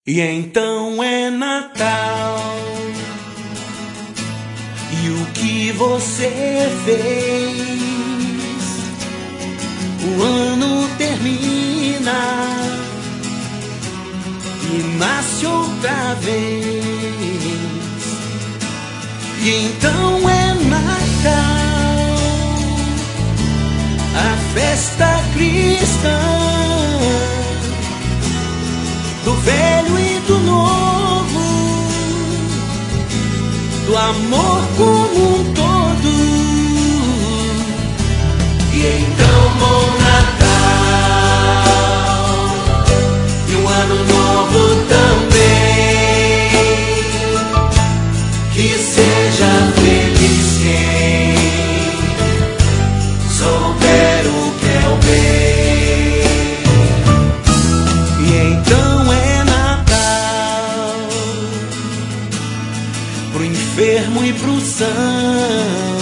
E então é Natal. E o que você fez? O ano termina e nasce outra vez. E então é Natal, a festa cristã, do velho e do novo, do amor como um todo. E então bom Natal, e um ano novo também, que seja feliz quem souber o que é o bem. E então é Natal, pro enfermo e pro são,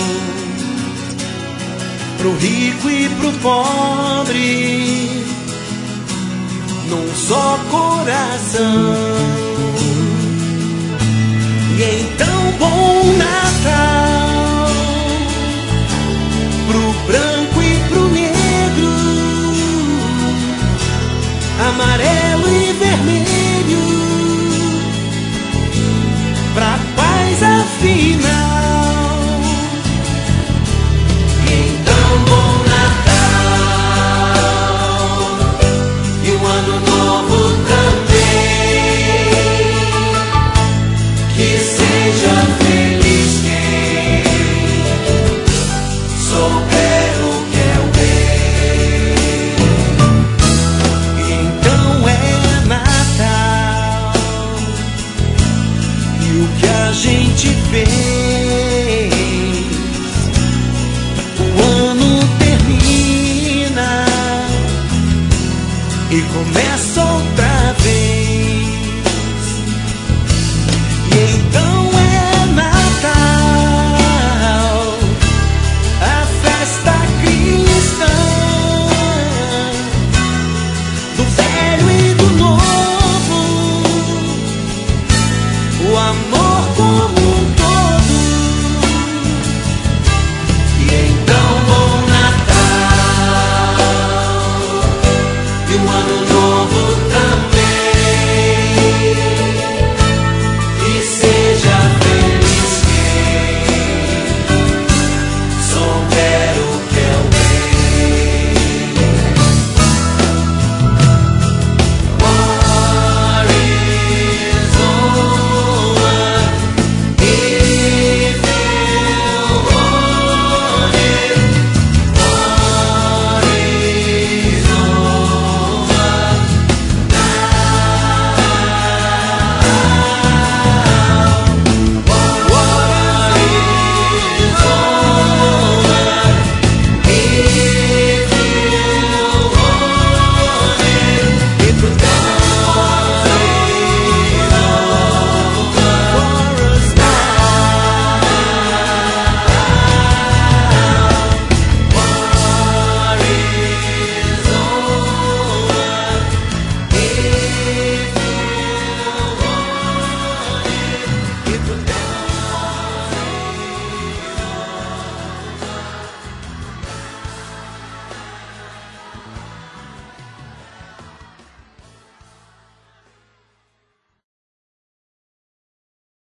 pro rico e pro pobre, num só coração. E então bom Natal, pro branco e pro negro, amarelo e